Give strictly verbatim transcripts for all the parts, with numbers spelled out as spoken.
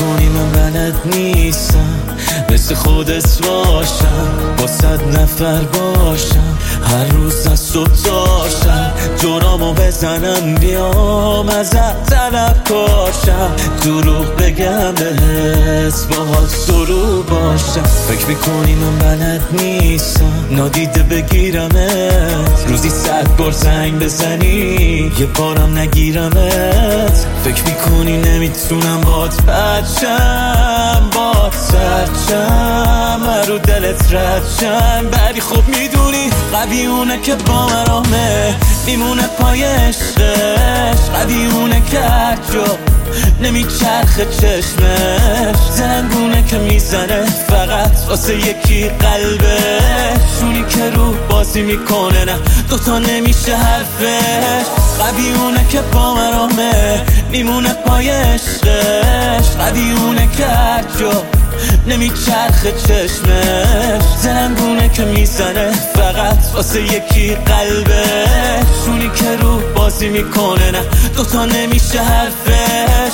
میکنی من بلد نیستم مثل خودت باشم، با صد نفر باشم، هر روز از صبح تا شب جرامو بزنم بیام ازت طلب کاشم، دروغ بگم بهت باهات سرو باشم. فکر میکنی من بلد نیستم نادیده بگیرمت، روزی صد بار زنگ بزنی یه بارم نگیرمت. فکر میکنی نمیتونم بات بچم، بات سرچم، رو دلت ردشم، ولی خب میدونی قوی اونه که با مرامه میمونه پای عشقش، قوی اونه که هر جا نمیچرخه چشمش، زنگونه که میزنه فقط واسه یکی قلبش، شونی که روح بازی میکنه نه دوتا نمیشه حرفش، قوی اونه که با مرامه میمونه پای عشقش، قوی اونه که هر جا نمیچرخه چشمش، زنگونه که میزنه فقط واسه یکی قلبش، شونی که روح بازی میکنه نه دوتا نمیشه حرفش.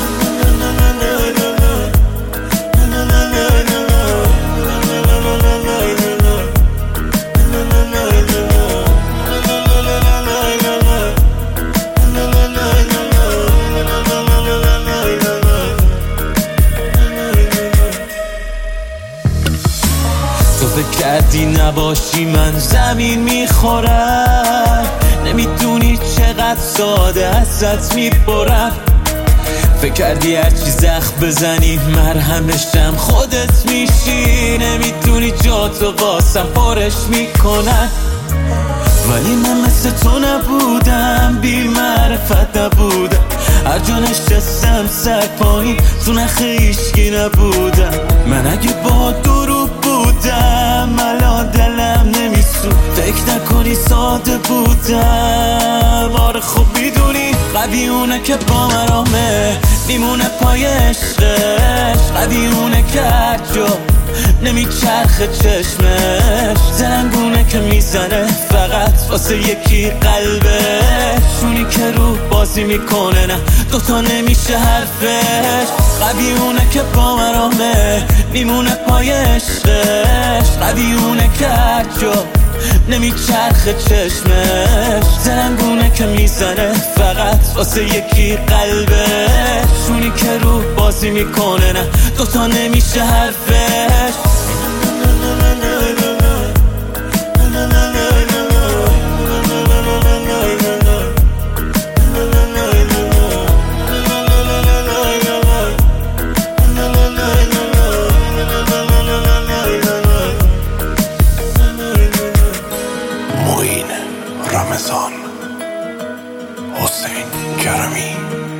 تو فکر کردی نباشی من زمین میخورم، نمیدونی چقدر ساده ازت میبرم، فکر کردی هرچی زخم بزنی مرهمشم خودت میشی، نمیدونی جاتو واسم پارش میکنن، ولی من مثل تو نبودم، بی معرفت نبودم، هر جا نشستم سر پایین تو نخ هیچکی نبودم، من اگه با دروغ بودم الان دلم نمیسود، فکر نکنی ساده بودم، آره خب میدونی قوی اونه که با مرامه میمونه پای عشقش، قوی اونه که هر جا نمیچرخه چشمش، زنگونه که میزنه فقط واسه یکی قلبش، شونی که روح بازی میکنه نه دوتا نمیشه حرفش، قوی اونه که با مرامه میمونه پای عشقش، قوی اونه که هر جا نمیچرخه چشمش، زنگونه که میزنه فقط واسه یکی قلبش، شونی که روح بازی میکنه نه دوتا نمیشه حرفش. معین رمضان، حسین کرمی.